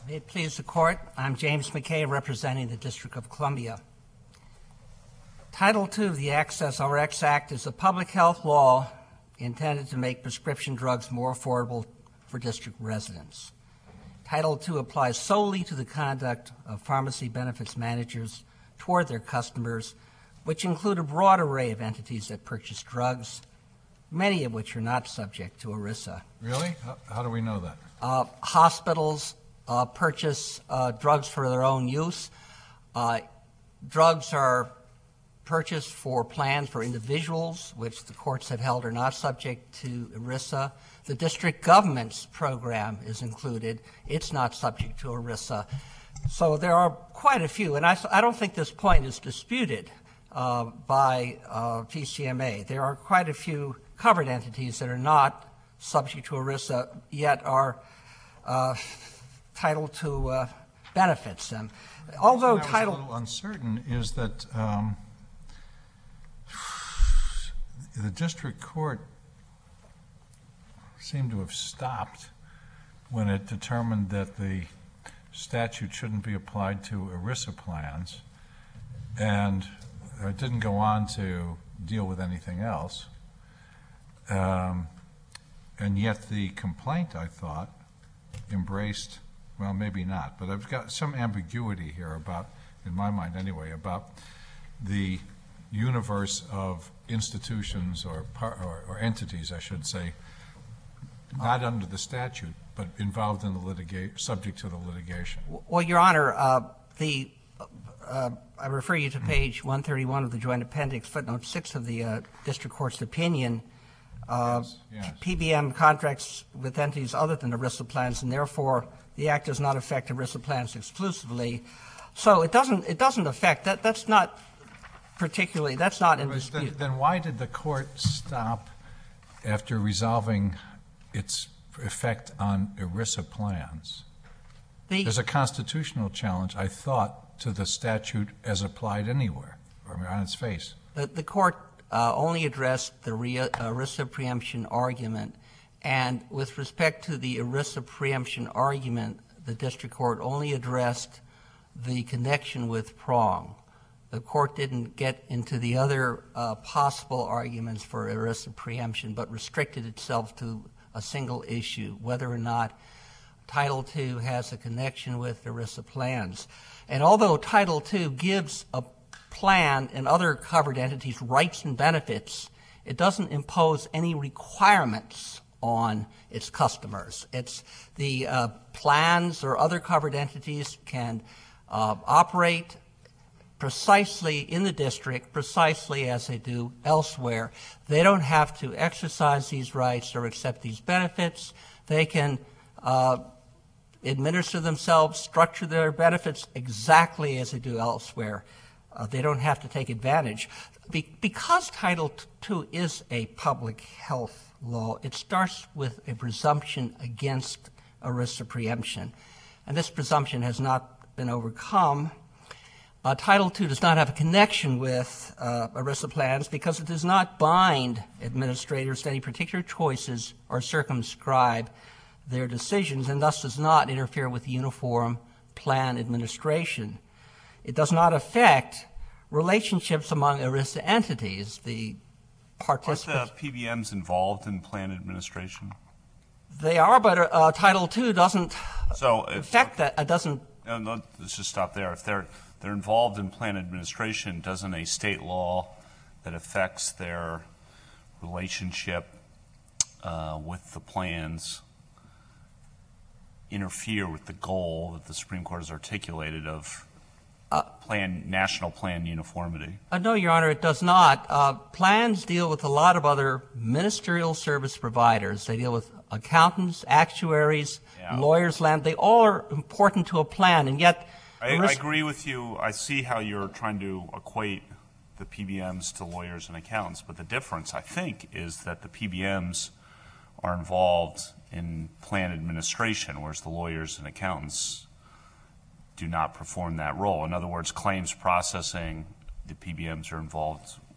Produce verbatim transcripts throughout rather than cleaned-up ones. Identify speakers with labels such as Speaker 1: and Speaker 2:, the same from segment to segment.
Speaker 1: May it please the Court, I'm James McKay, representing the District of Columbia. Title two of the Access R X Act is a public health law intended to make prescription drugs more affordable for district residents. Title two applies solely to the conduct of pharmacy benefits managers toward their customers, which include a broad array of entities that purchase drugs, many of which are not subject to ERISA.
Speaker 2: Really? How, how do we know that?
Speaker 1: Uh, hospitals uh, purchase uh, drugs for their own use. Uh, drugs are purchased for plans for individuals, which the courts have held are not subject to ERISA. The district government's program is included. It's not subject to ERISA. So there are quite a few, and I, I don't think this point is disputed uh, by uh, T C M A. There are quite a few covered entities that are not subject to ERISA, yet are uh, Title two uh, benefits them. Although
Speaker 2: I
Speaker 1: Title...
Speaker 2: was a little uncertain is that um, the district court seemed to have stopped when it determined that the statute shouldn't be applied to ERISA plans, and it didn't go on to deal with anything else. Um, and yet the complaint, I thought, embraced, well, maybe not, but I've got some ambiguity here about, in my mind anyway, about the universe of institutions or, par or, or entities, I should say, not under the statute, but involved in the litigation, subject to the litigation.
Speaker 1: Well, Your Honor, uh, the uh, I refer you to page one thirty-one of the Joint Appendix, footnote six of the uh, district court's opinion. Uh,
Speaker 2: yes, yes.
Speaker 1: P B M contracts with entities other than ERISA plans, and therefore the Act does not affect ERISA plans exclusively. So it doesn't. It doesn't affect that. That's not particularly. That's not in dispute.
Speaker 2: Then, then why did the court stop after resolving its effect on ERISA plans?
Speaker 1: The,
Speaker 2: There's a constitutional challenge, I thought, to the statute as applied anywhere, I mean, on its face.
Speaker 1: The, the court uh, only addressed the re ERISA preemption argument, and with respect to the ERISA preemption argument, the district court only addressed the connection with prong. The court didn't get into the other uh, possible arguments for ERISA preemption, but restricted itself to a single issue, whether or not Title two has a connection with ERISA plans. And although Title two gives a plan and other covered entities rights and benefits, it doesn't impose any requirements on its customers. It's the uh, plans or other covered entities can uh, operate precisely in the district, precisely as they do elsewhere. They don't have to exercise these rights or accept these benefits. They can uh, administer themselves, structure their benefits exactly as they do elsewhere. Uh, they don't have to take advantage. Be because Title two is a public health law, it starts with a presumption against ERISA preemption. And this presumption has not been overcome. Uh, Title two does not have a connection with uh, ERISA plans because it does not bind administrators to any particular choices or circumscribe their decisions, and thus does not interfere with uniform plan administration. It does not affect relationships among ERISA entities. The participants.
Speaker 3: Aren't the P B Ms involved in plan administration?
Speaker 1: They are, but uh, Title two doesn't
Speaker 3: so if,
Speaker 1: affect that. It doesn't.
Speaker 3: No, no, let's just stop there. If they're they're involved in plan administration, doesn't a state law that affects their relationship uh, with the plans interfere with the goal that the Supreme Court has articulated of uh, plan national plan uniformity?
Speaker 1: Uh, no, Your Honor, it does not. Uh, plans deal with a lot of other ministerial service providers. They deal with accountants, actuaries, yeah. lawyers, land. They all are important to a plan, and yet
Speaker 3: I, I agree with you. I see how you're trying to equate the P B Ms to lawyers and accountants, but the difference, I think, is that the P B Ms are involved in plan administration, whereas the lawyers and accountants do not perform that role. In other words, claims processing, the P B Ms are involved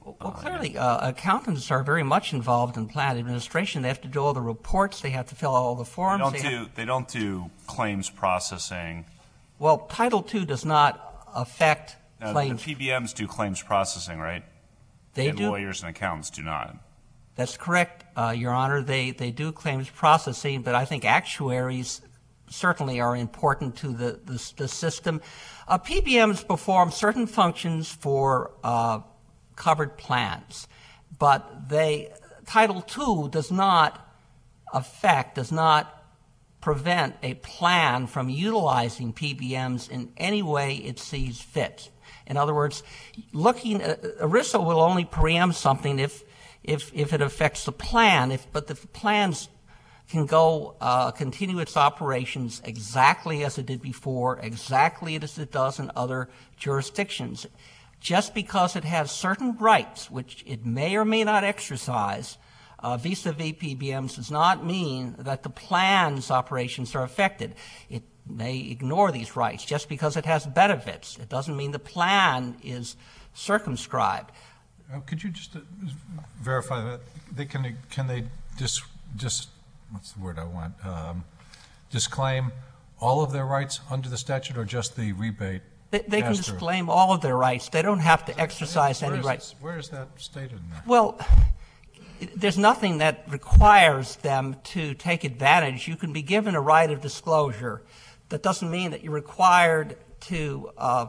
Speaker 1: Well, clearly, uh, accountants are very much involved in plan administration. They have to do all the reports. They have to fill out all the
Speaker 3: They
Speaker 1: forms.
Speaker 3: don't
Speaker 1: they
Speaker 3: do,
Speaker 1: have-
Speaker 3: they don't do claims processing.
Speaker 1: well, Title two does not affect
Speaker 3: No, the
Speaker 1: claims.
Speaker 3: P B Ms do claims processing, right?
Speaker 1: They
Speaker 3: And
Speaker 1: do.
Speaker 3: lawyers and accountants do not.
Speaker 1: That's correct, uh, Your Honor. They they do claims processing, but I think actuaries certainly are important to the the, the system. Uh, P B Ms perform certain functions for uh, covered plans, but they Title two does not affect, does not prevent a plan from utilizing P B Ms in any way it sees fit. In other words, looking at, ERISA will only preempt something if if if it affects the plan. If but the plans can go uh, continue its operations exactly as it did before, exactly as it does in other jurisdictions. Just because it has certain rights, which it may or may not exercise, uh, vis-a-vis P B Ms, does not mean that the plan's operations are affected. It may ignore these rights. Just because it has benefits, it doesn't mean the plan is circumscribed.
Speaker 2: Uh, Could you just uh, verify that? They can, can they dis, dis, what's the word I want? Um, disclaim all of their rights under the statute or just the rebate?
Speaker 1: They, they can
Speaker 2: Master.
Speaker 1: disclaim all of their rights. They don't have to exercise
Speaker 2: Where
Speaker 1: any
Speaker 2: is
Speaker 1: rights.
Speaker 2: this- Where is that stated in there?
Speaker 1: Well, there's nothing that requires them to take advantage. You can be given a right of disclosure. That doesn't mean that you're required to uh,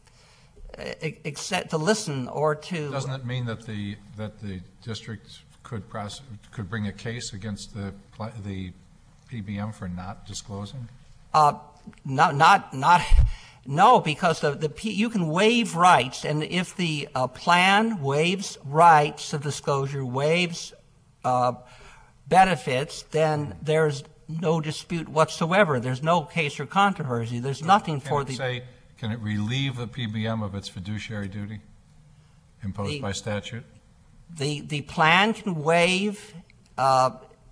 Speaker 1: accept, to listen or to.
Speaker 2: Doesn't it mean that the, that the district could prose, could bring a case against the, pla- the P B M for not disclosing?
Speaker 1: Uh, not, not, not, no, because the, the P, you can waive rights, and if the uh, plan waives rights of disclosure, waives uh, benefits, then there's no dispute whatsoever. There's no case or controversy. There's nothing
Speaker 2: Can
Speaker 1: for
Speaker 2: it
Speaker 1: the.
Speaker 2: say, can it relieve the P B M of its fiduciary duty imposed
Speaker 1: The-
Speaker 2: by statute?
Speaker 1: The, the plan can waive uh,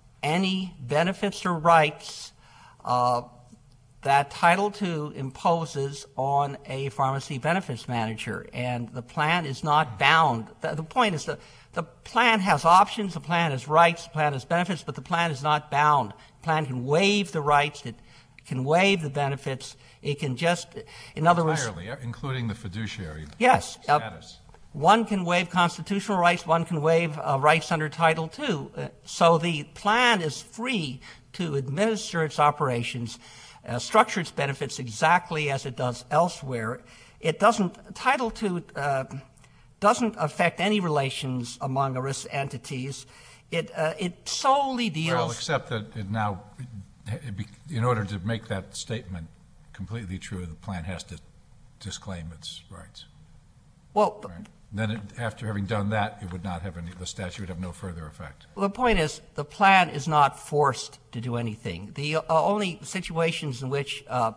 Speaker 1: any benefits or rights uh, that Title two imposes on a pharmacy benefits manager, and the plan is not bound. The, the point is that the plan has options, the plan has rights, the plan has benefits, but the plan is not bound. The plan can waive the rights, it can waive the benefits, it can just, in other words,
Speaker 2: Entirely, uh, including the fiduciary
Speaker 1: yes. uh,
Speaker 2: status.
Speaker 1: One can waive constitutional rights, one can waive uh, rights under Title two. Uh, so the plan is free to administer its operations, uh, structure its benefits exactly as it does elsewhere. It doesn't, Title two uh, doesn't affect any relations among ERISA entities. It, uh, it solely deals.
Speaker 2: Well, except that it now, it be, in order to make that statement completely true, the plan has to disclaim its rights.
Speaker 1: well,
Speaker 2: Right? Then, it, after having done that, it would not have any. The statute would have no further effect.
Speaker 1: the point is, the plan is not forced to do anything. The uh, only situations in which uh,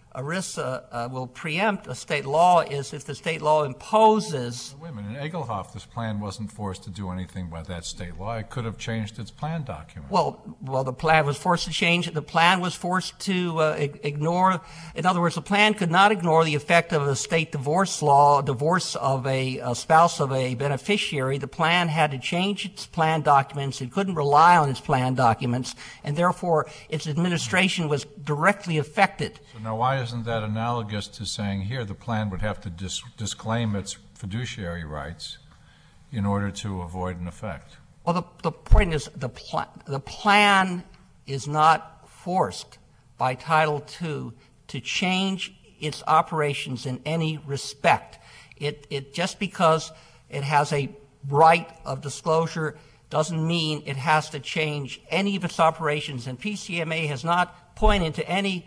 Speaker 1: ERISA uh, will preempt a state law is if the state law imposes.
Speaker 2: Wait a minute. In Egelhoff, this plan wasn't forced to do anything by that state law. It could have changed its plan document.
Speaker 1: Well, well, the plan was forced to change. The plan was forced to uh, ig- ignore. In other words, the plan could not ignore the effect of a state divorce law, divorce of a, a spouse of a beneficiary. The plan had to change its plan documents. It couldn't rely on its plan documents, and therefore its administration was directly affected.
Speaker 2: So now, why isn't that analogous to saying here the plan would have to dis- disclaim its fiduciary rights in order to avoid an effect?
Speaker 1: Well, the, the point is the, pl- the plan is not forced by Title two to change its operations in any respect. It, it just because it has a right of disclosure doesn't mean it has to change any of its operations. And P C M A has not pointed to any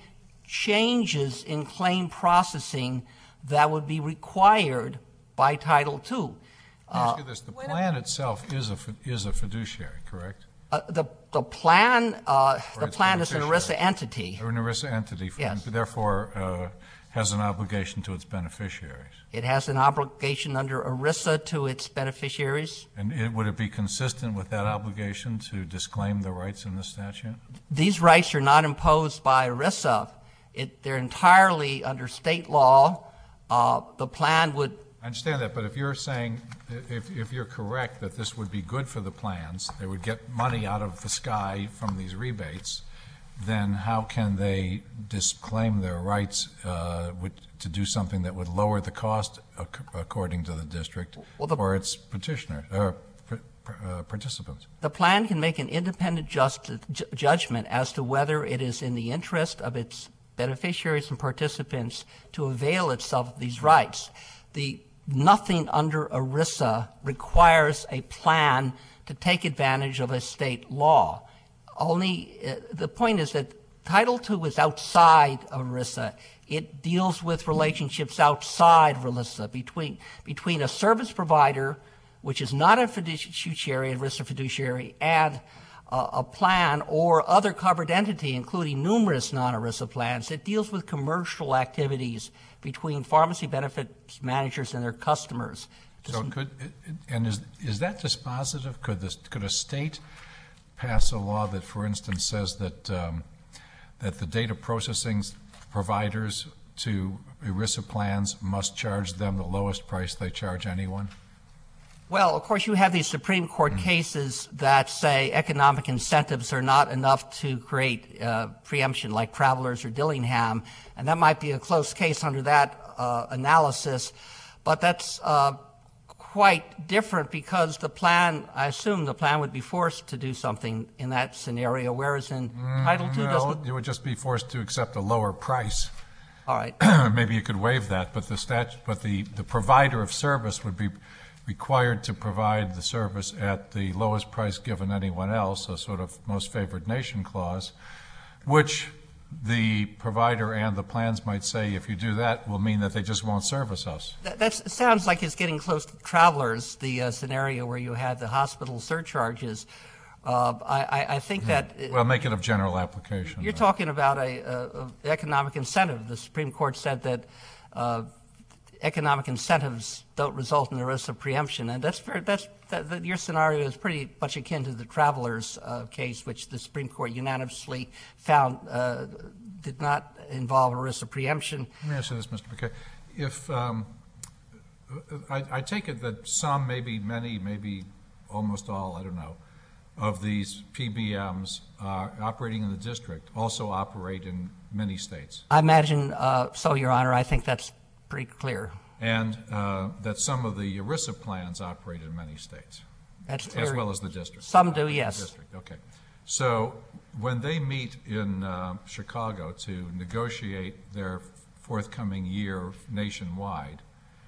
Speaker 1: changes in claim processing that would be required by Title two.
Speaker 2: Let me ask you this. The plan itself is a, fi- is a fiduciary, correct?
Speaker 1: Uh, the, the plan, uh,
Speaker 2: Or
Speaker 1: the
Speaker 2: it's
Speaker 1: plan is an
Speaker 2: beneficiary.
Speaker 1: ERISA entity.
Speaker 2: Or an ERISA entity, for-
Speaker 1: Yes.
Speaker 2: therefore uh, has an obligation to its beneficiaries.
Speaker 1: It has an obligation under ERISA to its beneficiaries.
Speaker 2: And it, would it be consistent with that obligation to disclaim the rights in the statute?
Speaker 1: These rights are not imposed by ERISA. It, they're entirely under state law. Uh, the plan would
Speaker 2: I understand that, but if you're saying, if, if you're correct that this would be good for the plans, they would get money out of the sky from these rebates, then how can they disclaim their rights uh, with, to do something that would lower the cost ac according to the district
Speaker 1: well, the,
Speaker 2: for its petitioner or uh, participants?
Speaker 1: The plan can make an independent just, ju judgment as to whether it is in the interest of its beneficiaries and participants to avail itself of these rights. The nothing under ERISA requires a plan to take advantage of a state law. Only uh, the point is that Title two is outside of ERISA. It deals with relationships outside of ERISA between between a service provider, which is not a fiduciary, ERISA fiduciary, and uh, a plan or other covered entity, including numerous non-ERISA plans. It deals with commercial activities between pharmacy benefits managers and their customers.
Speaker 2: So could, and is, is that dispositive? Could, this, could a state pass a law that, for instance, says that, um, that the data processing providers to ERISA plans must charge them the lowest price they charge anyone?
Speaker 1: Well, of course, you have these Supreme Court mm. cases that say economic incentives are not enough to create uh, preemption, like Travelers or Dillingham, and that might be a close case under that uh, analysis. But that's uh, quite different because the plan, I assume the plan would be forced to do something in that scenario, whereas in mm, Title two
Speaker 2: no,
Speaker 1: doesn't.
Speaker 2: You would just be forced to accept a lower price.
Speaker 1: All right.
Speaker 2: Maybe you could waive that, but the stat, but the, the provider of service would be required to provide the service at the lowest price given anyone else, a sort of most favored nation clause, which the provider and the plans might say, if you do that, will mean that they just won't service us.
Speaker 1: That that's, sounds like it's getting close to Travelers, the uh, scenario where you had the hospital surcharges. Uh, I, I think hmm. that...
Speaker 2: Well, make it of general application.
Speaker 1: You're
Speaker 2: though.
Speaker 1: talking about a, a, a economic incentive. The Supreme Court said that uh, economic incentives don't result in the risk of preemption, and that's very, that's that, that your scenario is pretty much akin to the Travelers uh, case, which the Supreme Court unanimously found uh, did not involve a risk of preemption.
Speaker 2: Let me ask you this, Mister McKay. If um, I, I take it that some, maybe many, maybe almost all, I don't know, of these P B Ms uh, operating in the district also operate in many states.
Speaker 1: I imagine uh, so, Your Honor. I think that's pretty clear.
Speaker 2: And uh, that some of the ERISA plans operate in many states.
Speaker 1: That's
Speaker 2: as
Speaker 1: clear.
Speaker 2: well as the district.
Speaker 1: Some do, yes.
Speaker 2: District. Okay. So when they meet in uh, Chicago to negotiate their forthcoming year nationwide,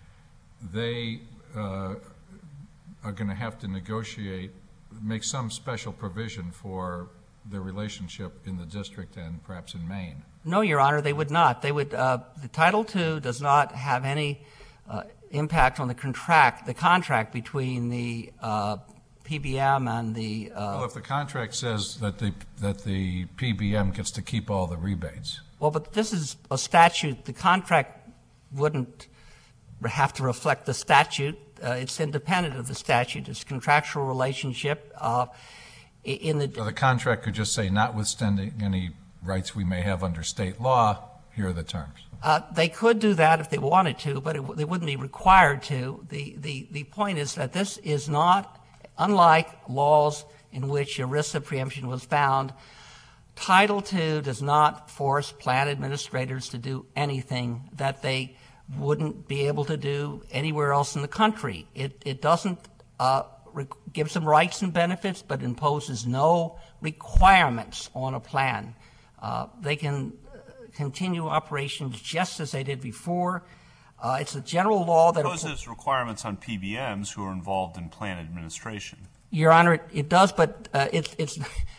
Speaker 2: they uh, are going to have to negotiate, make some special provision for the relationship in the district and perhaps in Maine.
Speaker 1: No, Your Honor, they would not. They would. Uh, the Title two does not have any uh, impact on the contract, the contract between the uh, P B M and the. Uh,
Speaker 2: well, if the contract says that the that the P B M gets to keep all the rebates.
Speaker 1: Well, but this is a statute. The contract wouldn't have to reflect the statute. Uh, it's independent of the statute. It's a contractual relationship. Uh, in the
Speaker 2: so the contract could just say, notwithstanding any rights we may have under state law, here are the terms.
Speaker 1: Uh, they could do that if they wanted to, but it, they wouldn't be required to. The, the, the point is that this is not, unlike laws in which ERISA preemption was found, Title two does not force plan administrators to do anything that they wouldn't be able to do anywhere else in the country. It, it doesn't uh, give them rights and benefits, but imposes no requirements on a plan. Uh, they can continue operations just as they did before. Uh, it's a general law that
Speaker 3: imposes requirements on P B Ms who are involved in plan administration.
Speaker 1: Your Honor, it, it does, but uh, it, it's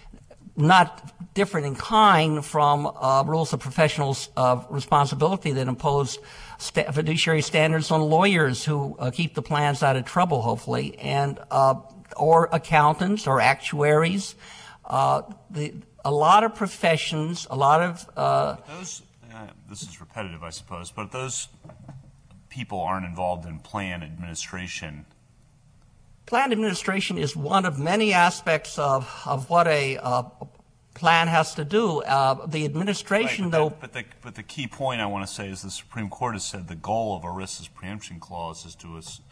Speaker 1: not different in kind from uh, rules of professional uh, responsibility that impose st fiduciary standards on lawyers who uh, keep the plans out of trouble, hopefully, and uh, or accountants or actuaries. Uh, the A lot of professions, a lot of... Uh,
Speaker 3: those, uh, this is repetitive, I suppose, but those people aren't involved in plan administration.
Speaker 1: Plan administration is one of many aspects of, of what a uh, plan has to do. Uh, the administration,
Speaker 3: Right, but
Speaker 1: though.
Speaker 3: that- But the, but the key point I want to say is the Supreme Court has said the goal of ERISA's preemption clause is to is-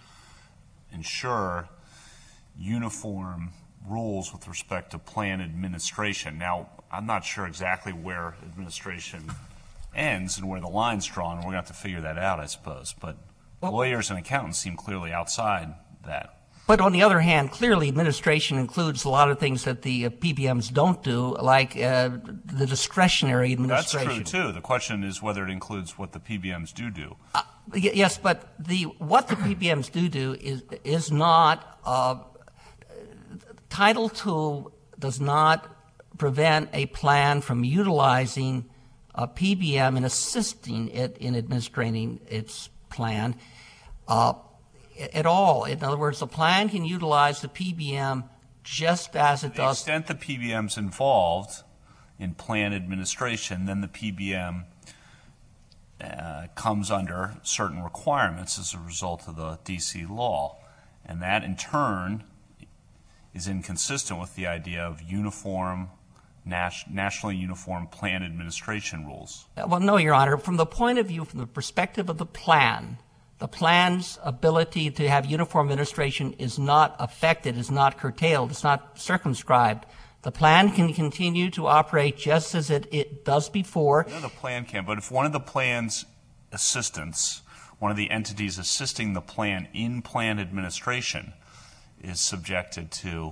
Speaker 3: ensure uniform rules with respect to plan administration. Now, I'm not sure exactly where administration ends and where the line's drawn, and we're going to have to figure that out, I suppose. But
Speaker 1: Well-
Speaker 3: lawyers and accountants seem clearly outside that.
Speaker 1: But on the other hand, clearly administration includes a lot of things that the uh, P B Ms don't do, like uh, the discretionary
Speaker 3: That's
Speaker 1: administration.
Speaker 3: true, too. The question is whether it includes what the P B Ms do do.
Speaker 1: Uh, y- yes, but the what the P B Ms do do is is not uh, Title two does not prevent a plan from utilizing a P B M and assisting it in administrating its plan uh, at all. In other words, the plan can utilize the P B M just as it
Speaker 3: To the
Speaker 1: does.
Speaker 3: extent the P B M's involved in plan administration, then the P B M uh, comes under certain requirements as a result of the D C law. And that, in turn, is inconsistent with the idea of uniform, nas- nationally uniform plan administration rules.
Speaker 1: Well, no, Your Honor. From the point of view, from the perspective of the plan, the plan's ability to have uniform administration is not affected, is not curtailed, it's not circumscribed. The plan can continue to operate just as it, it does before.
Speaker 3: I know the plan can, but if one of the plan's assistants, one of the entities assisting the plan in plan administration, is subjected to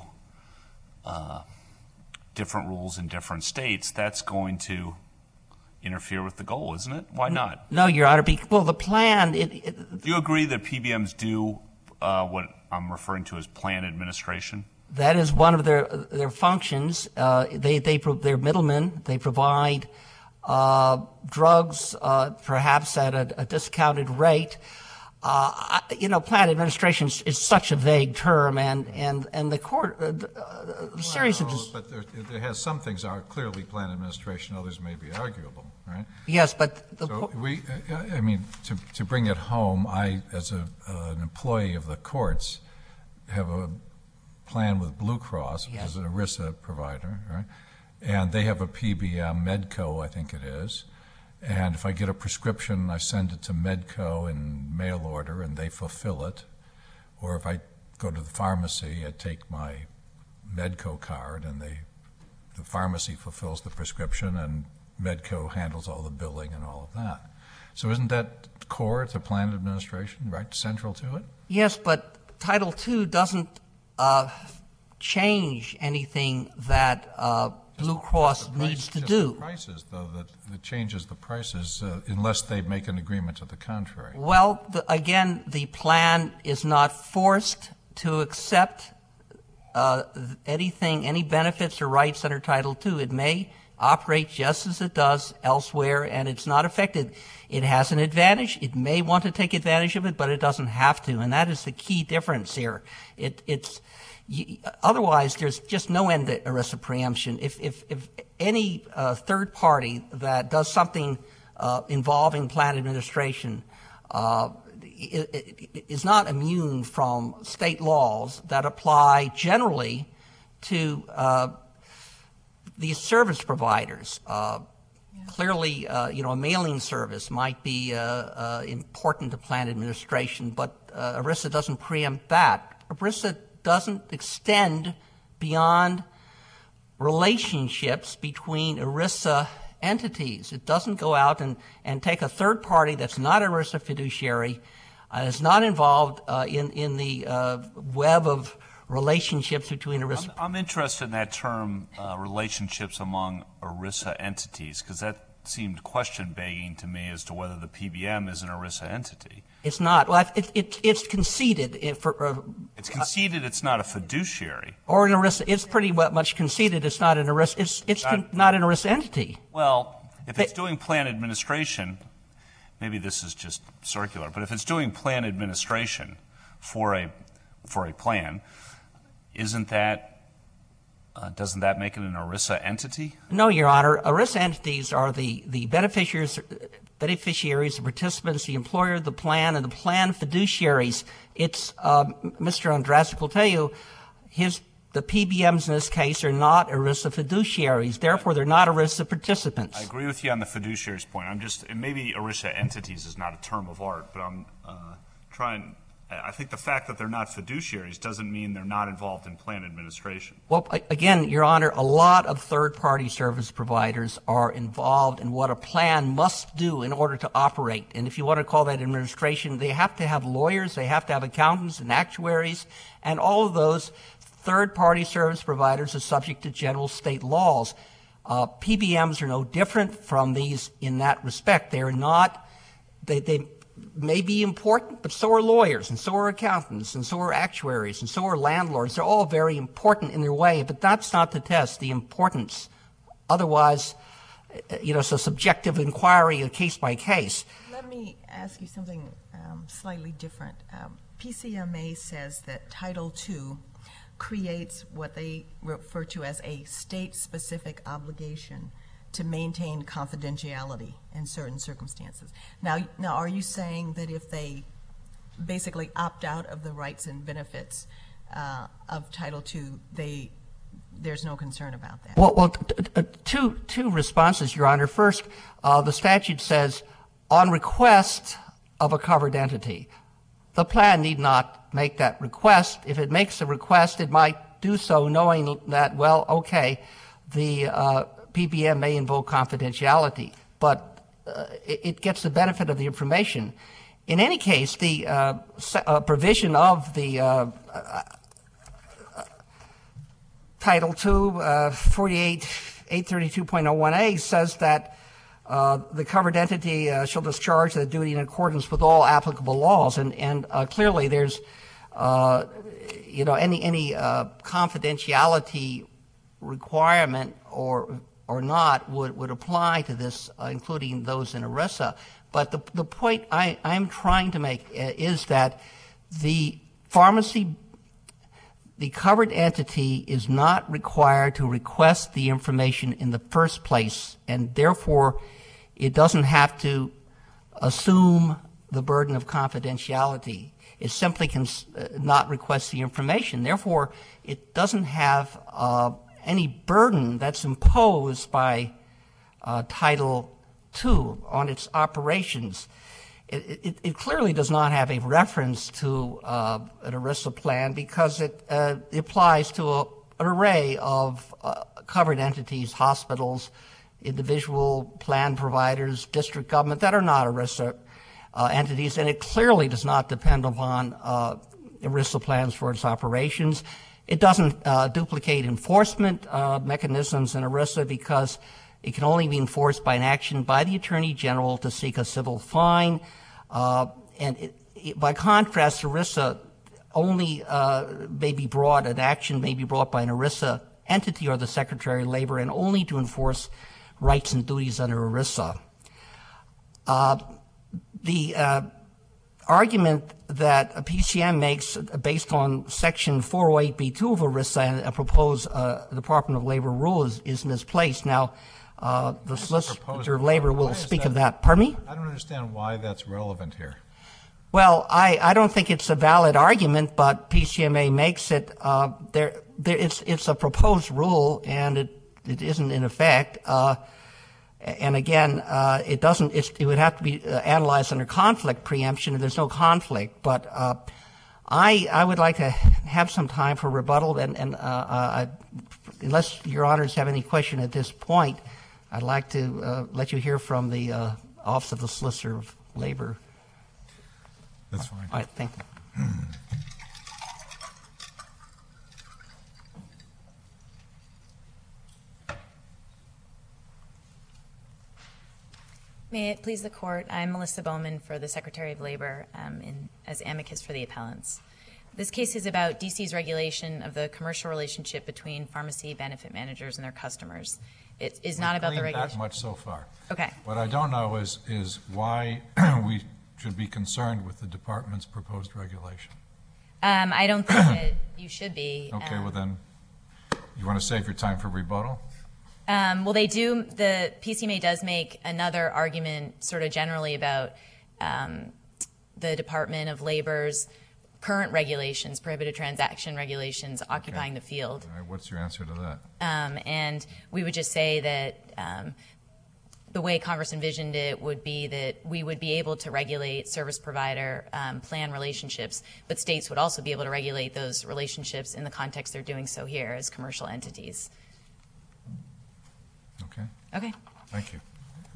Speaker 3: uh, different rules in different states, that's going to interfere with the goal, isn't it? Why not?
Speaker 1: No, Your Honor. Be, well, the plan, it, it,
Speaker 3: Do you agree that P B Ms do uh, what I'm referring to as plan administration?
Speaker 1: that is one of their their functions. Uh, they they pro- they're middlemen. They provide uh, drugs, uh, perhaps at a, a discounted rate. Uh, I- you know, plan administration is, is such a vague term, and and and the court, uh, the, uh, the series of
Speaker 2: Well,
Speaker 1: dis-
Speaker 2: but there, there has, some things are clearly plan administration, others may be arguable, right?
Speaker 1: yes, but the
Speaker 2: So
Speaker 1: co-
Speaker 2: we, I I mean, to, to bring it home, I, as a, uh, an employee of the courts, have a plan with Blue Cross, which
Speaker 1: Yes.
Speaker 2: is an ERISA provider, right? And they have a P B M, Medco, I think it is. And if I get a prescription, I send it to Medco in mail order, and they fulfill it. Or if I go to the pharmacy, I take my Medco card, and they, the pharmacy fulfills the prescription, and Medco handles all the billing and all of that. So isn't that core to plan administration, right, central to it?
Speaker 1: yes, but Title two doesn't uh, change anything that uh, Blue Cross
Speaker 2: The price-
Speaker 1: needs to
Speaker 2: just
Speaker 1: do.
Speaker 2: the prices, though, that, that changes the prices uh, unless they make an agreement to the contrary.
Speaker 1: Well, the, again, the plan is not forced to accept uh, anything, any benefits or rights under Title two. It may operate just as it does elsewhere, and it's not affected. It has an advantage. It may want to take advantage of it, but it doesn't have to, and that is the key difference here. It, it's you, otherwise, there's just no end to ERISA preemption. If, if, if any uh, third party that does something uh, involving plan administration uh, i- i- is not immune from state laws that apply generally to uh, these service providers. Uh, Clearly, uh, you know, a mailing service might be uh, uh, important to plan administration, but uh, ERISA doesn't preempt that. ERISA doesn't extend beyond relationships between ERISA entities. It doesn't go out and, and take a third party that's not ERISA fiduciary, uh, is not involved uh, in, in the uh, web of relationships between ERISA.
Speaker 3: I'm, I'm interested in that term, uh, relationships among ERISA entities, because that seemed question-begging to me as to whether the P B M is an ERISA entity.
Speaker 1: It's not. Well, it, it, it's conceded if for, uh,
Speaker 3: It's conceded it's not a fiduciary.
Speaker 1: or an ERISA. It's pretty well much conceded it's not an ERISA. It's, it's
Speaker 3: Not-
Speaker 1: con, not an ERISA entity.
Speaker 3: Well, if it's
Speaker 1: They-
Speaker 3: doing plan administration, maybe this is just circular, but if it's doing plan administration for a for a plan, isn't that uh, doesn't that make it an ERISA entity?
Speaker 1: No, Your Honor. ERISA entities are the, the beneficiaries, beneficiaries, the participants, the employer, the plan, and the plan fiduciaries. It's, uh, Mister Andrasik will tell you, his the P B Ms in this case are not ERISA fiduciaries. Therefore, they're not ERISA participants.
Speaker 3: I agree with you on the fiduciaries point. I'm just, and maybe ERISA entities is not a term of art, but I'm uh, trying, I think the fact that they're not fiduciaries doesn't mean they're not involved in plan administration.
Speaker 1: Well, again, Your Honor, a lot of third-party service providers are involved in what a plan must do in order to operate. And if you want to call that administration, they have to have lawyers, they have to have accountants and actuaries, and all of those third-party service providers are subject to general state laws. Uh, P B Ms are no different from these in that respect. They are not, they, they may be important, but so are lawyers, and so are accountants, and so are actuaries, and so are landlords. They're all very important in their way, but that's not the test, the importance. Otherwise, you know, it's a subjective inquiry, a case by case.
Speaker 4: Let me ask you something um, slightly different. Um, P C M A says that Title two creates what they refer to as a state-specific obligation to maintain confidentiality in certain circumstances. Now, now, are you saying that if they basically opt out of the rights and benefits uh, of Title two, they there's no concern about that?
Speaker 1: Well, well t- t- two two responses, Your Honor. First, uh, the statute says, on request of a covered entity, the plan need not make that request. If it makes a request, it might do so knowing that, well, okay, the uh, P B M may invoke confidentiality, but uh, it, it gets the benefit of the information. In any case, the uh, uh, provision of the uh, uh, Title two, uh, forty-eight, eight thirty-two point oh one A says that uh, the covered entity uh, shall discharge the duty in accordance with all applicable laws, and, and uh, clearly there's, uh, you know, any any uh, confidentiality requirement or or not would, would apply to this, uh, including those in ERISA. But the, the point I, I'm trying to make is that the pharmacy, the covered entity is not required to request the information in the first place, and therefore it doesn't have to assume the burden of confidentiality. It simply can uh, not request the information. Therefore, it doesn't have uh, any burden that's imposed by uh, Title two on its operations. It, it, it clearly does not have a reference to uh, an ERISA plan because it, uh, it applies to a, an array of uh, covered entities, hospitals, individual plan providers, district government that are not ERISA uh, entities, and it clearly does not depend upon uh, ERISA plans for its operations. It doesn't uh, duplicate enforcement uh, mechanisms in ERISA because it can only be enforced by an action by the Attorney General to seek a civil fine. Uh, and it, it, by contrast, ERISA only uh, may be brought, an action may be brought by an ERISA entity or the Secretary of Labor, and only to enforce rights and duties under ERISA. Uh, the uh, argument that a P C M makes based on Section four oh eight B two of ERISA and a proposed uh, Department of Labor rule is, is misplaced. Now, uh, the Solicitor of Labor will speak
Speaker 2: that,
Speaker 1: of that. Pardon me?
Speaker 2: I don't understand why that's relevant here.
Speaker 1: Well, I, I don't think it's a valid argument, but P C M A makes it. Uh, there, there, it's, it's a proposed rule, and it, it isn't in effect. Uh, And again, uh, it doesn't. It's, it would have to be uh, analyzed under conflict preemption, and there's no conflict. But uh, I, I would like to have some time for rebuttal, and, and uh, uh, unless Your Honors have any question at this point, I'd like to uh, let you hear from the uh, Office of the Solicitor of Labor.
Speaker 2: That's fine.
Speaker 1: All right, thank you.
Speaker 5: May it please the Court, I'm Melissa Bowman for the Secretary of Labor um, in, as amicus for the appellants. This case is about D C's regulation of the commercial relationship between pharmacy benefit managers and their customers. It is not about the regulation.
Speaker 2: That much so far.
Speaker 5: Okay.
Speaker 2: What I don't know is is why we should be concerned with the department's proposed regulation.
Speaker 5: Um, I don't think that you should be.
Speaker 2: Okay,
Speaker 5: um,
Speaker 2: well then, you want to save your time for rebuttal?
Speaker 5: Um, well, they do. The P C M A does make another argument, sort of generally about um, the Department of Labor's current regulations, prohibited transaction regulations, occupying the field.
Speaker 2: All right, what's your answer to that?
Speaker 5: Um, and we would just say that um, the way Congress envisioned it would be that we would be able to regulate service provider um, plan relationships, but states would also be able to regulate those relationships in the context they're doing so here as commercial entities.
Speaker 2: Okay,
Speaker 5: Okay.
Speaker 2: thank you.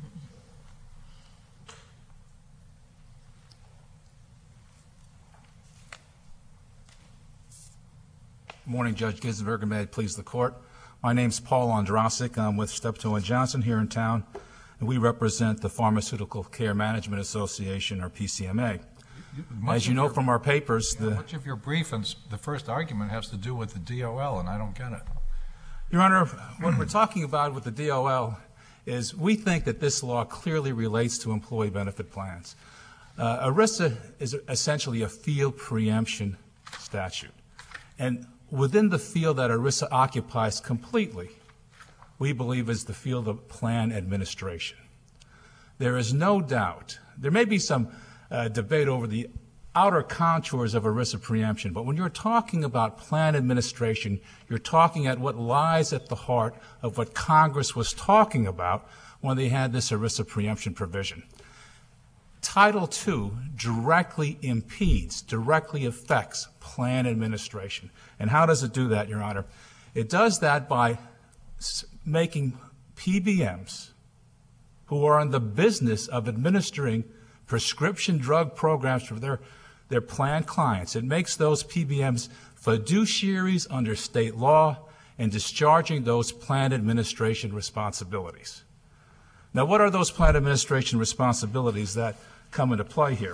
Speaker 6: Morning, Judge Ginsburg, and may it please the court. My name's Paul Ondrasik. I'm with Steptoe and Johnson here in town, and we represent the Pharmaceutical Care Management Association, or P C M A.
Speaker 2: Much
Speaker 6: As you
Speaker 2: of
Speaker 6: know
Speaker 2: your-
Speaker 6: from our papers,
Speaker 2: yeah,
Speaker 6: the,
Speaker 2: much of your brief and s- the first argument has to do with the D O L, and I don't get it.
Speaker 6: Your Honor, what we're talking about with the D O L is we think that this law clearly relates to employee benefit plans. Uh, ERISA is essentially a field preemption statute, and within the field that ERISA occupies completely, we believe is the field of plan administration. There is no doubt, there may be some uh, debate over the outer contours of ERISA preemption, but when you're talking about plan administration, you're talking at what lies at the heart of what Congress was talking about when they had this ERISA preemption provision. Title two directly impedes, directly affects plan administration. And how does it do that, Your Honor? It does that by s- making P B Ms, who are in the business of administering prescription drug programs for their, their plan clients, it makes those P B Ms fiduciaries under state law and discharging those plan administration responsibilities. Now, what are those plan administration responsibilities that come into play here?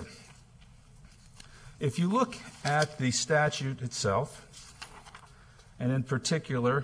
Speaker 6: If you look at the statute itself, and in particular,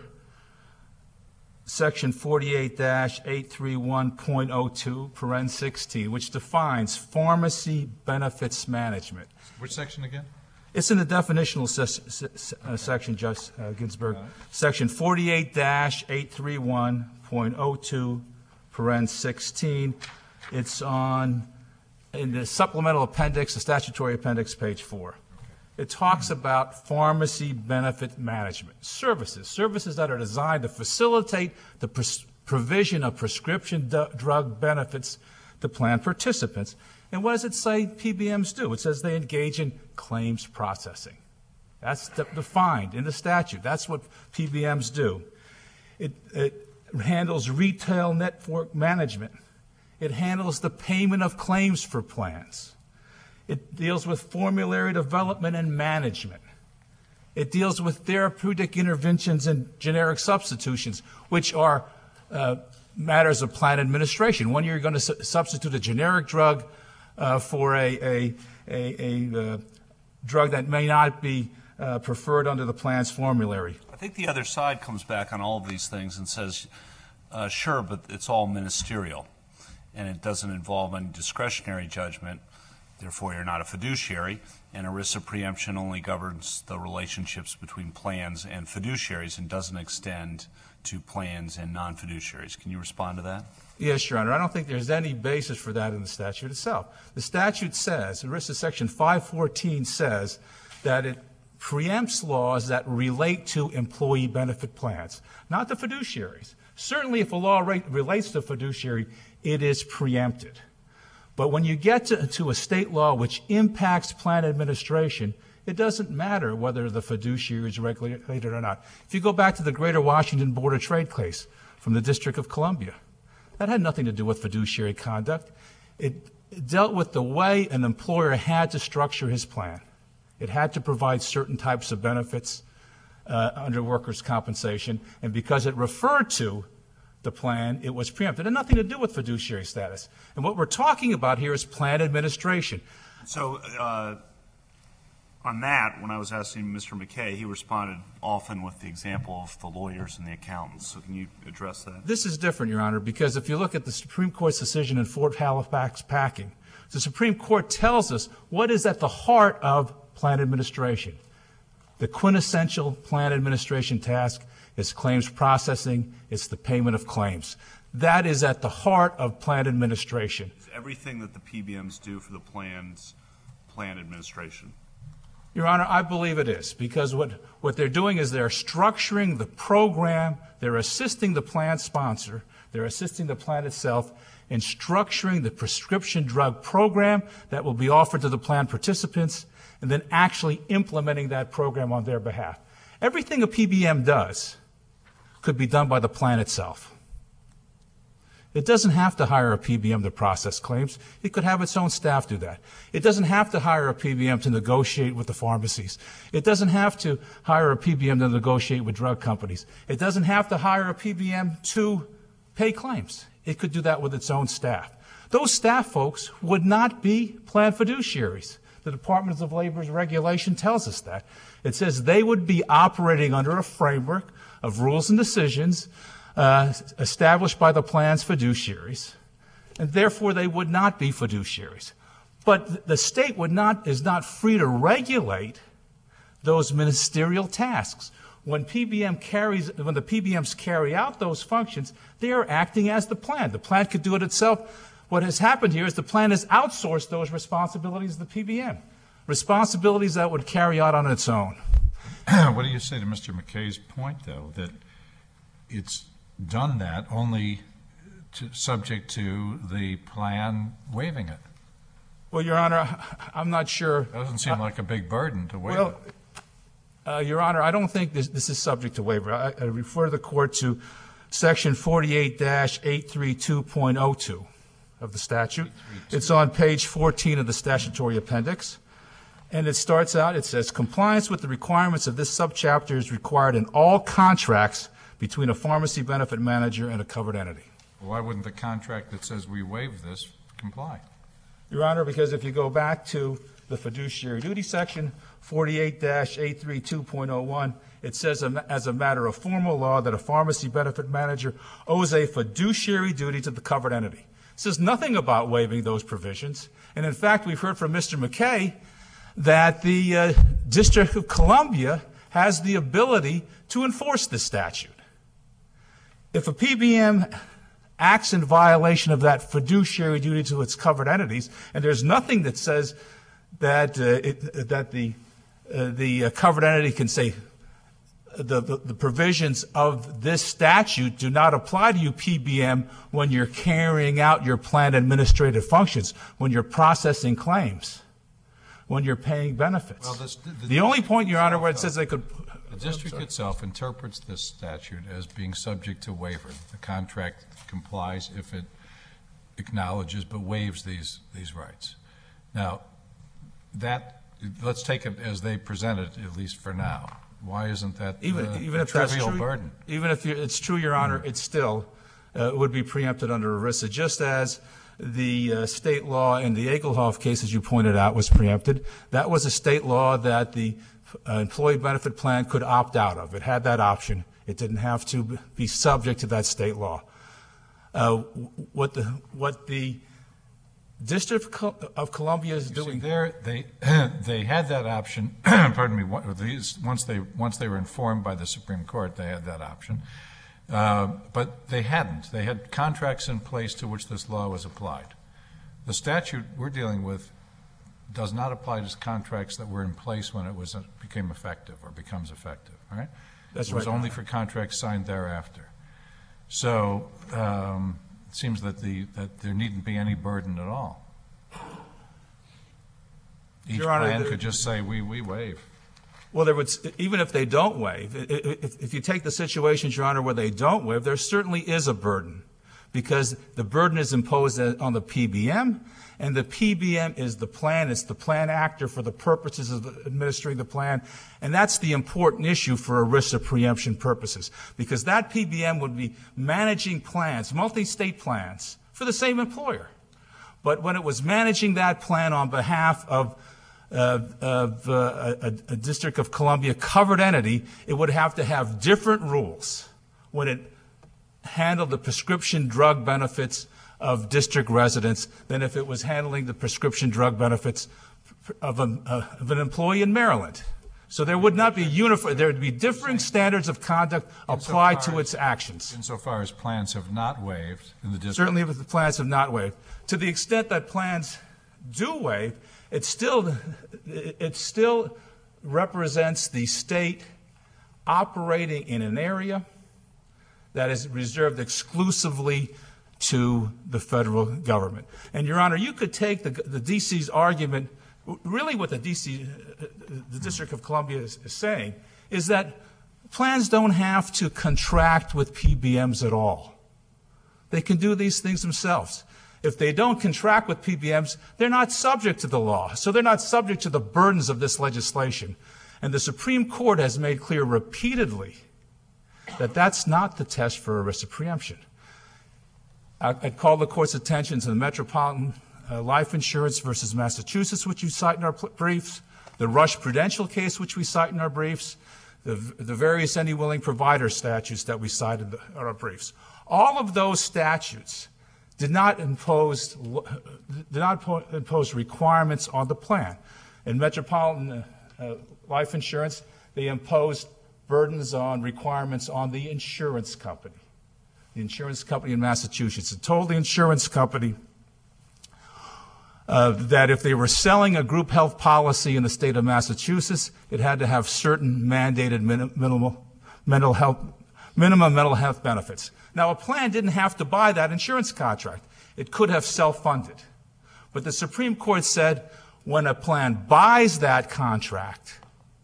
Speaker 6: Section forty-eight dash eight thirty-one point oh two, paren sixteen, which defines pharmacy benefits management.
Speaker 2: Which section again?
Speaker 6: It's in the definitional ses- se- uh, section, Judge uh, Ginsburg. Section forty-eight dash eight thirty-one point oh two, paren sixteen. It's on, in the supplemental appendix, the statutory appendix, page four. It talks about pharmacy benefit management services, services that are designed to facilitate the pres- provision of prescription d- drug benefits to plan participants. And what does it say P B Ms do? It says they engage in claims processing. That's de- defined in the statute. That's what P B Ms do. It, it handles retail network management. It handles the payment of claims for plans. It deals with formulary development and management. It deals with therapeutic interventions and generic substitutions, which are uh, matters of plan administration. When you're going to su- substitute a generic drug uh, for a, a, a, a uh, drug that may not be uh, preferred under the plan's formulary.
Speaker 3: I think the other side comes back on all of these things and says, uh, sure, but it's all ministerial, and it doesn't involve any discretionary judgment. Therefore, you're not a fiduciary, and ERISA preemption only governs the relationships between plans and fiduciaries and doesn't extend to plans and non-fiduciaries. Can you respond to that?
Speaker 6: Yes, Your Honor. I don't think there's any basis for that in the statute itself. The statute says, ERISA Section five fourteen says that it preempts laws that relate to employee benefit plans, not the fiduciaries. Certainly, if a law re- relates to fiduciary, it is preempted. But when you get to, to a state law which impacts plan administration, it doesn't matter whether the fiduciary is regulated or not. If you go back to the Greater Washington Board of Trade case from the District of Columbia, that had nothing to do with fiduciary conduct. It, it dealt with the way an employer had to structure his plan. It had to provide certain types of benefits uh, under workers' compensation, and because it referred to the plan, it was preempted. It had nothing to do with fiduciary status. And what we're talking about here is plan administration.
Speaker 3: So uh, on that, when I was asking Mister McKay, he responded often with the example of the lawyers and the accountants. So can you address that?
Speaker 6: This is different, Your Honor, because if you look at the Supreme Court's decision in Fort Halifax Packing, the Supreme Court tells us what is at the heart of plan administration. The quintessential plan administration task is claims processing. It's the payment of claims. That is at the heart of plan administration.
Speaker 3: Everything that the P B Ms do for the plans, plan administration.
Speaker 6: Your Honor, I believe it is, because what, what they're doing is they're structuring the program, they're assisting the plan sponsor, they're assisting the plan itself in structuring the prescription drug program that will be offered to the plan participants, and then actually implementing that program on their behalf. Everything a P B M does could be done by the plan itself. It doesn't have to hire a P B M to process claims. It could have its own staff do that. It doesn't have to hire a P B M to negotiate with the pharmacies. It doesn't have to hire a P B M to negotiate with drug companies. It doesn't have to hire a P B M to pay claims. It could do that with its own staff. Those staff folks would not be plan fiduciaries. The Department of Labor's regulation tells us that. It says they would be operating under a framework of rules and decisions uh, established by the plan's fiduciaries, and therefore they would not be fiduciaries. But the state would not, is not free to regulate those ministerial tasks. When P B M carries, when the P B Ms carry out those functions, they are acting as the plan. The plan could do it itself. What has happened here is the plan has outsourced those responsibilities to the P B M, responsibilities that would carry out on its own.
Speaker 2: What do you say to Mister McKay's point, though, that it's done that only to, subject to the plan waiving it?
Speaker 6: Well, Your Honor, I'm not sure.
Speaker 2: It doesn't seem like a big burden to waive
Speaker 6: Well,
Speaker 2: it.
Speaker 6: Uh, Your Honor, I don't think this, this is subject to waiver. I, I refer the court to Section forty-eight dash eight thirty-two point oh two of the statute. It's on page fourteen of the statutory appendix. And it starts out, it says, compliance with the requirements of this subchapter is required in all contracts between a pharmacy benefit manager and a covered entity.
Speaker 2: Well, why wouldn't the contract that says we waive this comply?
Speaker 6: Your Honor, because if you go back to the fiduciary duty section, forty-eight dash eight thirty-two point oh one, it says as a matter of formal law that a pharmacy benefit manager owes a fiduciary duty to the covered entity. It says nothing about waiving those provisions. And in fact, we've heard from Mister McKay that the uh, District of Columbia has the ability to enforce this statute. If a P B M acts in violation of that fiduciary duty to its covered entities, and there's nothing that says that uh, it, that the uh, the uh, covered entity can say the, the the provisions of this statute do not apply to you, P B M, when you're carrying out your planned administrative functions, when you're processing claims, when you're paying benefits.
Speaker 2: Well, this, the,
Speaker 6: the only point, Your Honor, where it says they could.
Speaker 2: The district itself interprets this statute as being subject to waiver. The contract complies if it acknowledges but waives these these rights. Now, that let's take it as they present it, at least for now. Why isn't that
Speaker 6: even
Speaker 2: uh,
Speaker 6: even
Speaker 2: a
Speaker 6: if that's
Speaker 2: trivial
Speaker 6: true,
Speaker 2: burden?
Speaker 6: Even if you, it's true, Your Honor, mm. it still uh, would be preempted under ERISA, just as the uh, state law in the Egelhoff case, as you pointed out, was preempted. That was a state law that the uh, employee benefit plan could opt out of. It had that option. It didn't have to be subject to that state law. Uh, what the what the District of Columbia is
Speaker 2: you
Speaker 6: doing
Speaker 2: see, there, they they had that option. Pardon me. Once they once they were informed by the Supreme Court, they had that option. Uh, but they hadn't. They had contracts in place to which this law was applied. The statute we're dealing with does not apply to contracts that were in place when it was uh, became effective or becomes effective. All right.
Speaker 6: That's
Speaker 2: it was
Speaker 6: right.
Speaker 2: only for contracts signed thereafter. So um, it seems that the that there needn't be any burden at all. Each
Speaker 6: Your Honor,
Speaker 2: plan
Speaker 6: the,
Speaker 2: could just say we we waive.
Speaker 6: Well, there would, even if they don't waive, if, if you take the situations, Your Honor, where they don't waive, there certainly is a burden, because the burden is imposed on the P B M, and the P B M is the plan. It's the plan actor for the purposes of administering the plan, and that's the important issue for ERISA preemption purposes, because that P B M would be managing plans, multi-state plans, for the same employer. But when it was managing that plan on behalf of Uh, of uh, a, a District of Columbia covered entity, it would have to have different rules when it handled the prescription drug benefits of district residents than if it was handling the prescription drug benefits of, a, uh, of an employee in Maryland. So there would not be uniform, there would be differing standards of conduct applied to its actions.
Speaker 2: Insofar as plans have not waived in the district.
Speaker 6: Certainly if the plans have not waived. To the extent that plans do waive, It's still, it's still represents the state operating in an area that is reserved exclusively to the federal government. And, Your Honor, you could take the, the D C's argument, really what the D C, the District of Columbia is, is saying, is that plans don't have to contract with P B Ms at all. They can do these things themselves. If they don't contract with P B Ms, they're not subject to the law. So they're not subject to the burdens of this legislation. And the Supreme Court has made clear repeatedly that that's not the test for ERISA preemption. I'd call the Court's attention to the Metropolitan uh, Life Insurance versus Massachusetts, which you cite in our briefs, the Rush Prudential case, which we cite in our briefs, the, the various any willing provider statutes that we cited in our briefs. All of those statutes did not impose did not impose requirements on the plan. In Metropolitan uh, Life Insurance, they imposed burdens on requirements on the insurance company. The insurance company in Massachusetts. It told the insurance company uh, that if they were selling a group health policy in the state of Massachusetts, it had to have certain mandated min- minimal mental health, minimum mental health benefits. Now, a plan didn't have to buy that insurance contract. It could have self-funded. But the Supreme Court said when a plan buys that contract,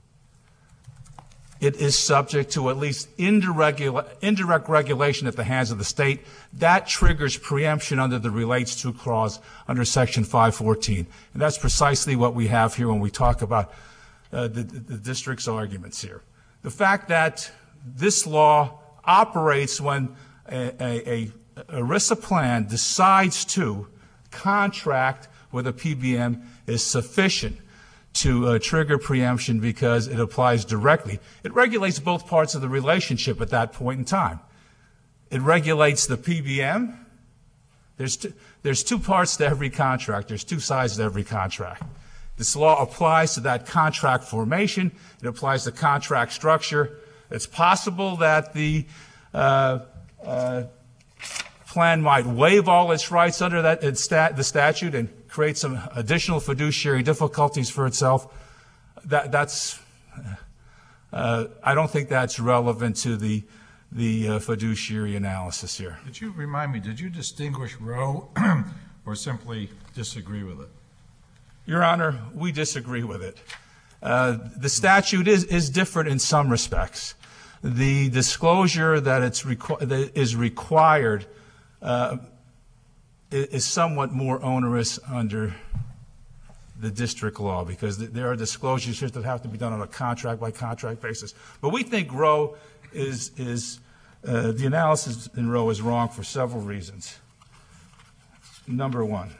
Speaker 6: it is subject to at least indirect, indirect regulation at the hands of the state. That triggers preemption under the Relates To clause under Section five fourteen. And that's precisely what we have here when we talk about uh, the, the district's arguments here. The fact that this law operates when a, a, a ERISA plan decides to contract with a P B M is sufficient to uh, trigger preemption because it applies directly. It regulates both parts of the relationship at that point in time. It regulates the P B M. There's two, there's two parts to every contract. There's two sides to every contract. This law applies to that contract formation. It applies to contract structure. It's possible that the uh, uh, plan might waive all its rights under that its stat, the statute and create some additional fiduciary difficulties for itself. That, that's, uh, I don't think that's relevant to the the uh, fiduciary analysis here.
Speaker 2: Did you remind me? Did you distinguish Roe, or simply disagree with it?
Speaker 6: Your Honor, we disagree with it. Uh, the statute is is different in some respects. The disclosure that it's requ- that is required uh, is somewhat more onerous under the district law because there are disclosures here that have to be done on a contract by contract basis. But we think Roe is is uh, the analysis in Roe is wrong for several reasons. Number one,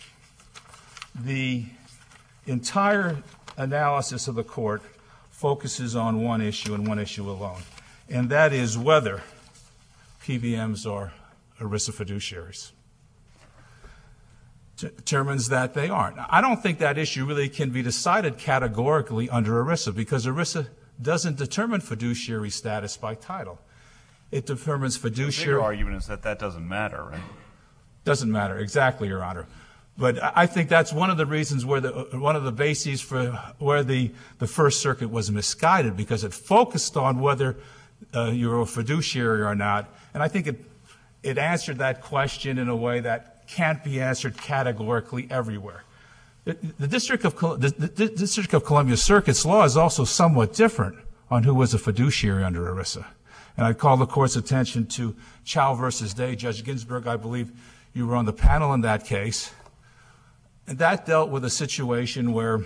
Speaker 6: the entire analysis of the court focuses on one issue and one issue alone, and that is whether P B Ms are ERISA fiduciaries. Determines that they aren't. I don't think that issue really can be decided categorically under ERISA because ERISA doesn't determine fiduciary status by title. It determines fiduciary.
Speaker 3: Your argument is that that doesn't matter, right?
Speaker 6: Doesn't matter, exactly, Your Honor. But I think that's one of the reasons where the one of the bases for where the, the First Circuit was misguided because it focused on whether uh, you're a fiduciary or not, and I think it it answered that question in a way that can't be answered categorically everywhere. The, the, District of, the, the District of Columbia Circuit's law is also somewhat different on who was a fiduciary under ERISA. And I call the Court's attention to Chow versus Day. Judge Ginsburg, I believe you were on the panel in that case. And that dealt with a situation where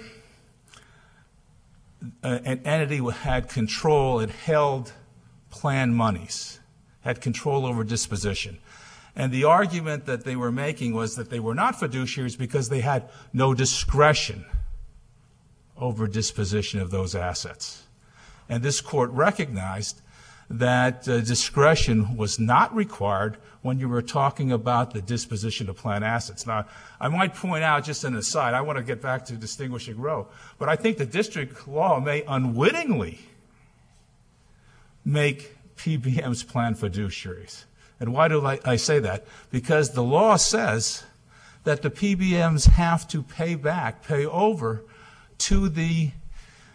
Speaker 6: an entity had control, it held plan monies, had control over disposition. And the argument that they were making was that they were not fiduciaries because they had no discretion over disposition of those assets. And this court recognized that uh, discretion was not required when you were talking about the disposition of plan assets. Now, I might point out, just an aside, I want to get back to distinguishing Roe, but I think the district law may unwittingly make P B Ms plan fiduciaries. And why do I, I say that? Because the law says that the P B Ms have to pay back, pay over to the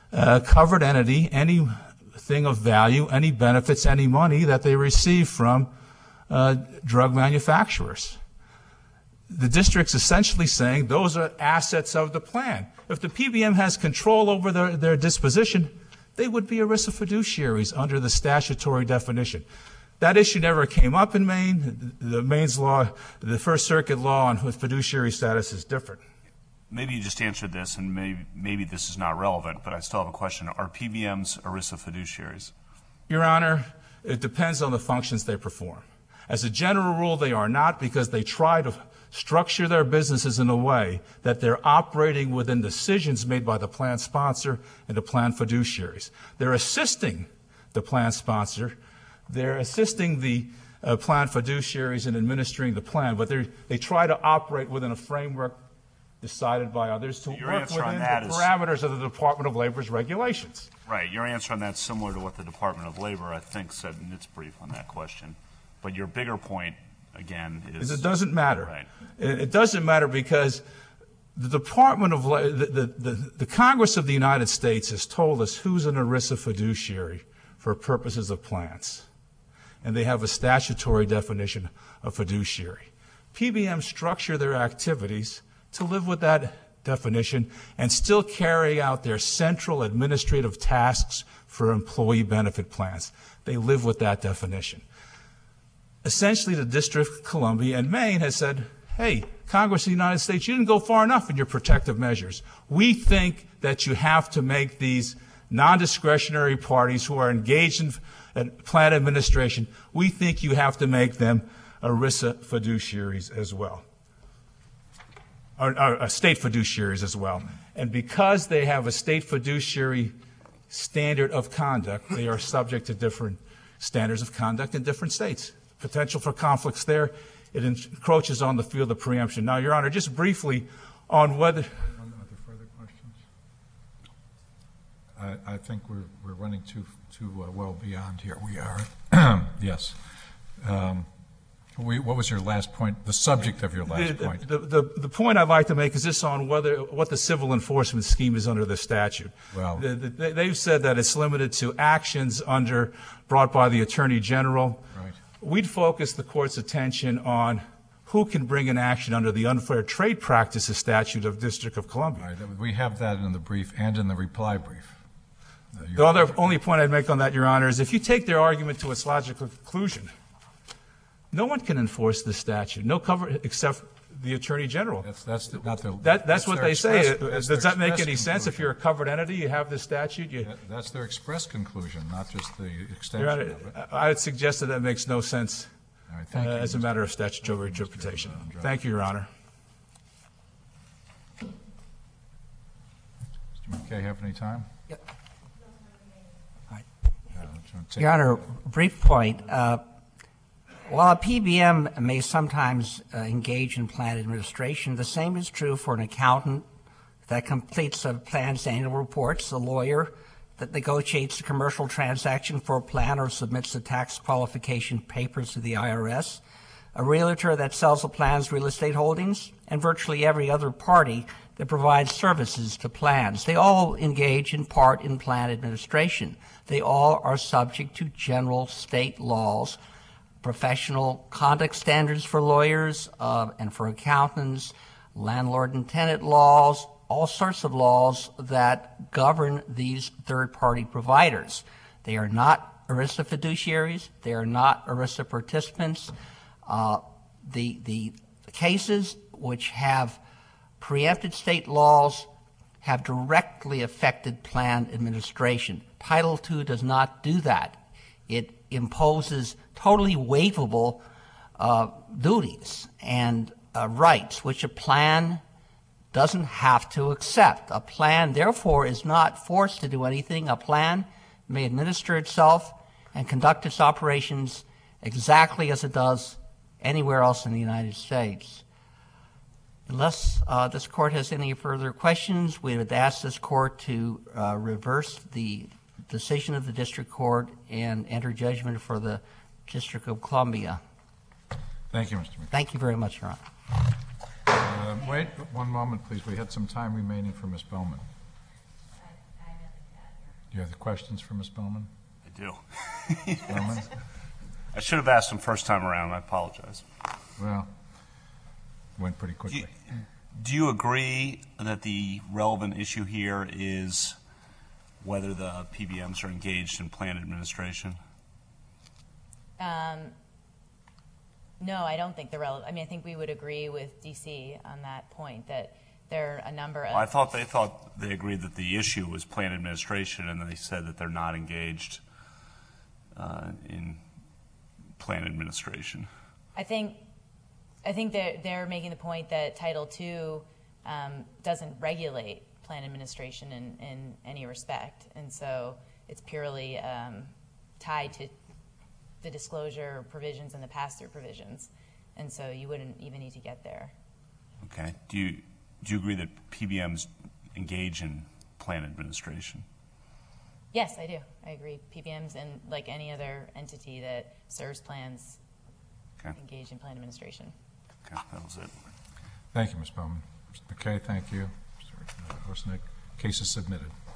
Speaker 6: uh, covered entity anything of value, any benefits, any money that they receive from uh, drug manufacturers. The district's essentially saying those are assets of the plan. If the P B M has control over their, their disposition, they would be ERISA fiduciaries under the statutory definition. That issue never came up in Maine. The Maine's law, the First Circuit law on fiduciary status is different.
Speaker 3: Maybe you just answered this, and maybe, maybe this is not relevant, but I still have a question. Are P B Ms ERISA fiduciaries?
Speaker 6: Your Honor, it depends on the functions they perform. As a general rule, they are not, because they try to structure their businesses in a way that they're operating within decisions made by the plan sponsor and the plan fiduciaries. They're assisting the plan sponsor. They're assisting the uh, plan fiduciaries in administering the plan, but they try to operate within a framework decided by others to
Speaker 3: Your
Speaker 6: work
Speaker 3: answer on
Speaker 6: within
Speaker 3: that
Speaker 6: the
Speaker 3: is-
Speaker 6: parameters of the Department of Labor's regulations.
Speaker 3: Right. Your answer on that's similar to what the Department of Labor, I think, said in its brief on that question. But your bigger point, again, is...
Speaker 6: It doesn't matter.
Speaker 3: Right.
Speaker 6: It, it doesn't matter because the Department of La- the, the, the, the Congress of the United States has told us who's an ERISA fiduciary for purposes of plans. And they have a statutory definition of fiduciary. P B Ms structure their activities to live with that definition and still carry out their central administrative tasks for employee benefit plans. They live with that definition. Essentially, the District of Columbia and Maine has said, hey, Congress of the United States, you didn't go far enough in your protective measures. We think that you have to make these non-discretionary parties who are engaged in plan administration, we think you have to make them ERISA fiduciaries as well, or, or, or state fiduciaries as well. And because they have a state fiduciary standard of conduct, they are subject to different standards of conduct in different states. Potential for conflicts there. It encroaches on the field of preemption. Now, Your Honor, just briefly on whether...
Speaker 2: Are there further questions? I, I think we're, we're running too, too uh, well beyond here. We are. Yes. Um, we, what was your last point, the subject of your last
Speaker 6: the,
Speaker 2: point?
Speaker 6: The, the, the point I'd like to make is this on whether what the civil enforcement scheme is under the statute.
Speaker 2: Well,
Speaker 6: the, the, they've said that it's limited to actions under brought by the Attorney General.
Speaker 2: Right.
Speaker 6: We'd focus the court's attention on who can bring an action under the Unfair Trade Practices Statute of District of Columbia.
Speaker 2: Right. We have that in the brief and in the reply brief. Uh,
Speaker 6: the other only point I'd make on that, Your Honor, is if you take their argument to its logical conclusion, no one can enforce this statute, no cover except the Attorney General.
Speaker 2: That's, that's the, not the,
Speaker 6: that, that's,
Speaker 2: that's
Speaker 6: what
Speaker 2: their
Speaker 6: they
Speaker 2: express,
Speaker 6: say.
Speaker 2: that's
Speaker 6: Does
Speaker 2: their
Speaker 6: that make
Speaker 2: express
Speaker 6: any sense?
Speaker 2: conclusion.
Speaker 6: If you're a covered entity, you have this statute. You,
Speaker 2: That, that's their express conclusion, not just the extension
Speaker 6: Your Honor,
Speaker 2: of it.
Speaker 6: I would suggest that that makes no sense
Speaker 2: All right,
Speaker 6: uh,
Speaker 2: thank you,
Speaker 6: as a
Speaker 2: Mister
Speaker 6: matter of statutory interpretation. Thank you, Your Honor.
Speaker 2: Mister McKay, have any time?
Speaker 1: Yep.
Speaker 2: Uh, take-
Speaker 1: Your Honor, brief point. Uh, while a P B M may sometimes uh, engage in plan administration, the same is true for an accountant that completes a plan's annual reports, a lawyer that negotiates a commercial transaction for a plan or submits the tax qualification papers to the I R S, a realtor that sells a plan's real estate holdings, and virtually every other party that provides services to plans. They all engage in part in plan administration. They all are subject to general state laws, professional conduct standards for lawyers uh, and for accountants, landlord and tenant laws, all sorts of laws that govern these third-party providers. They are not ERISA fiduciaries. They are not ERISA participants. Uh, the, the cases which have preempted state laws have directly affected plan administration. Title two does not do that. It imposes totally waivable uh, duties and uh, rights, which a plan doesn't have to accept. A plan, therefore, is not forced to do anything. A plan may administer itself and conduct its operations exactly as it does anywhere else in the United States. Unless uh, this court has any further questions, we would ask this court to uh, reverse the decision of the district court and enter judgment for the District of Columbia.
Speaker 2: Thank you, Mister McKay.
Speaker 1: Thank you very much, Your Honor.
Speaker 2: Uh, wait one moment, please. We had some time remaining for Miz Bowman. Do you have the questions for Miz Bowman?
Speaker 3: I do.
Speaker 2: Miz Bowman?
Speaker 3: I should have asked them first time around. I apologize.
Speaker 2: Well, went pretty
Speaker 3: Do
Speaker 2: quickly.
Speaker 3: you, do you agree that the relevant issue here is whether the P B Ms are engaged in plan administration?
Speaker 5: Um, no, I don't think the relevant. I mean, I think we would agree with D C on that point that there are a number of.
Speaker 3: I thought they thought they agreed that the issue was plan administration, and they said that they're not engaged uh, in plan administration.
Speaker 5: I think, I think they're they're making the point that Title two um, doesn't regulate plan administration in, in any respect, and so it's purely um, tied to the disclosure provisions and the pass-through provisions, and so you wouldn't even need to get there.
Speaker 3: Okay. Do you do you agree that P B Ms engage in plan administration?
Speaker 5: Yes, I do. I agree. P B Ms and like any other entity that serves plans
Speaker 3: Okay.
Speaker 5: engage in plan administration.
Speaker 3: Okay, that was it.
Speaker 2: Thank you, Miz Bowman. Mister McKay, thank you. Mister Horsnick, case is submitted.